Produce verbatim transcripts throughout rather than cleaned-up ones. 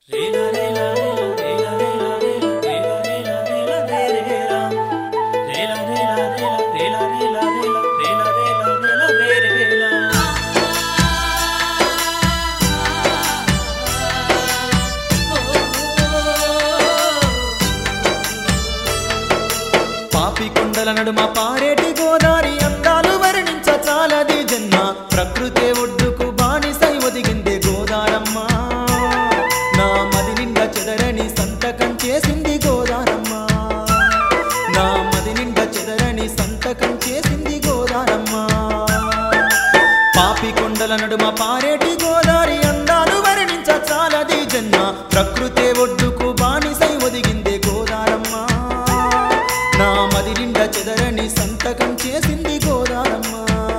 పాపికొండల నడుమ పారేటి గోదారి అందాలు వర్ణించ చాలది జన్మ ప్రకృతే ఒడ్డుకు బానిసై ఒదిగిందే గోదారమ్మ నా మది నిండా చెదరని సంతకం చేసింది గోదారమ్మ నా మది నిండా చెదరని సంతకం చేసింది గోదారమ్మ పాపికొండల నడుమ పారేటి గోదారి అందాలు వర్ణించ చాలది జన్మ ప్రకృతే ఒడ్డుకు బానిసై ఒదిగిందే గోదారమ్మ నా మది నిండా చెదరని సంతకం చేసింది గోదారమ్మ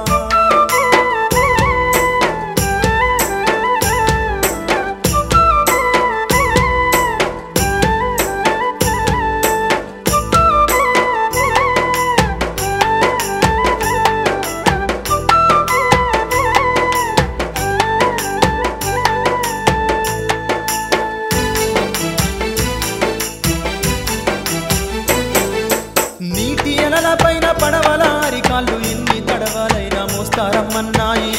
నీటి అలల పైన పడవల అరికాళ్ళు ఎన్ని తడవలైనా మోస్తారమ్మన్నాయి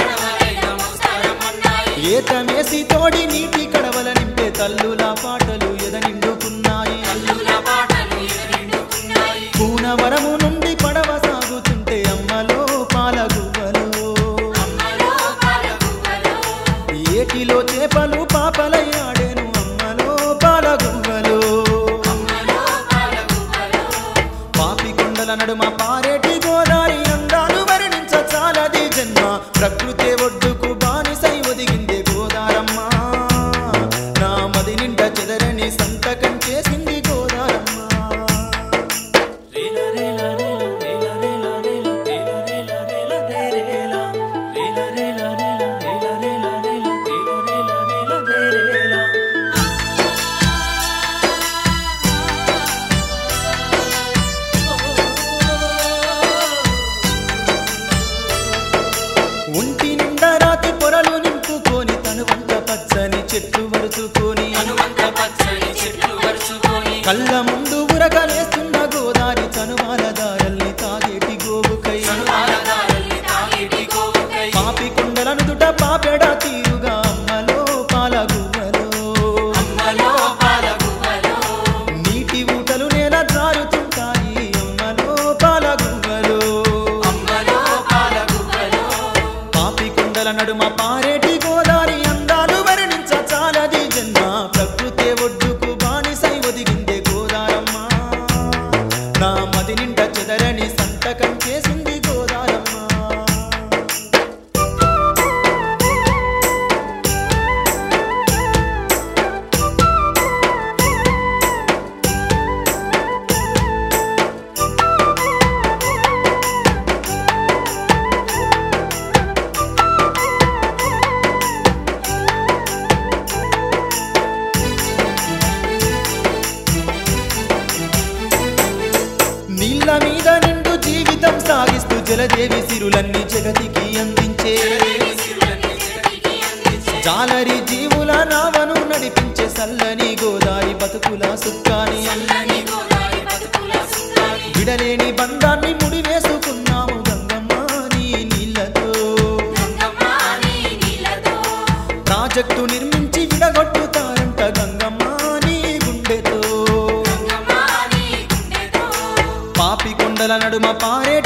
ఏతమేసి తోడి నీటి కడవల నింపే తల్లుల పాటలు ఎద నిండుకున్నాయి పూనవరము నుండి పడవ సాగుతుంటే అమ్మలో పాలగువ్వలు ఏటిలో చేపలు పాపలై ఆడేను అమ్మలో పాలగువ్వలు పాపికొండల నడుమ పారేటి గోదారి అందాలు వర్ణించ చాలది జన్మ ప్రకృతే ఒడ్డుకు బానిసై ఒదిగిందే గోదారమ్మ నా మది నిండా చెదరని సంతకం చేసింది గోదారమ్మ ఒంటి నిండా రాతి పొరలు నింపుకొని తను వంట పచ్చని చెట్లు వరుచుకొని కళ్ళ ముందు ఉరకలేస్తున్న గోదారి చనుమాల దారల్ని తాగేటి గోవుకై పాపికొండలను దుట పాపెడ తీరుగా అమ్మలో పాలగువ్వలో నీటి ఊటలు నేల జారుతుంటాయి అమ్మలో పాలగువ్వలో పాపికొండల నడుమ పారేటి గోదారి అందాలు వర్ణించ చాలది జన్మ ప్రకృతే ఒడ్డుకు బానిసై ఒదిగిందే గోదారమ్మ నా మది నిండా చెదరని సంతకం చేసింది గోదారమ్మ నీళ్ళ మీద నిండు జీవితం సాగిస్తూ జలదేవి సిరులన్నీ జగతికి అందించే జాలరి జీవుల నావను నడిపించే సల్లని గోదారి బతుకుల సుక్కాని విడలేని బంధాన్ని ముడివేసుకున్నాము గంగమ్మ నీ నీళ్ళతో ప్రాజెక్టు నిర్మించి విడగొట్టుతారంట గంగమ్మ నీ గుండెతో పాపికొండల నడుమ పారే